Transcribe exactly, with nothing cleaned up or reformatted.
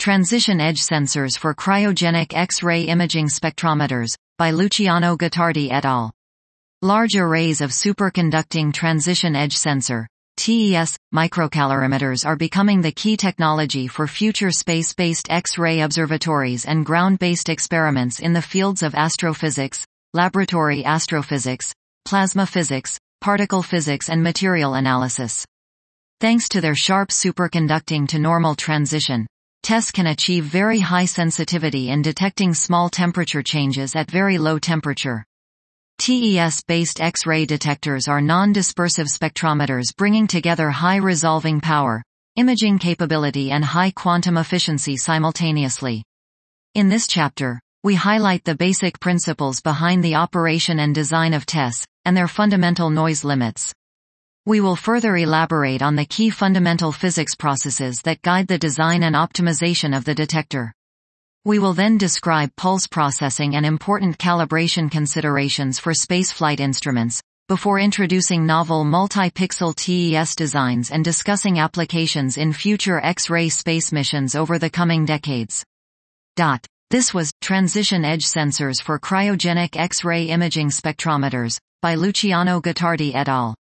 Transition Edge Sensors for Cryogenic X-ray Imaging Spectrometers, by Luciano Gottardi et al. Large arrays of superconducting transition edge sensor T E S, microcalorimeters are becoming the key technology for future space-based X-ray observatories and ground-based experiments in the fields of astrophysics, laboratory astrophysics, plasma physics, particle physics and material analysis. Thanks to their sharp superconducting to normal transition, T E S can achieve very high sensitivity in detecting small temperature changes at very low temperature. T E S-based X-ray detectors are non-dispersive spectrometers bringing together high resolving power, imaging capability and high quantum efficiency simultaneously. In this chapter, we highlight the basic principles behind the operation and design of T E S, and their fundamental noise limits. We will further elaborate on the key fundamental physics processes that guide the design and optimization of the detector. We will then describe pulse processing and important calibration considerations for spaceflight instruments, before introducing novel multi-pixel T E S designs and discussing applications in future X-ray space missions over the coming decades. Dot. This was Transition Edge Sensors for Cryogenic X-ray Imaging Spectrometers, by Luciano Gottardi et al.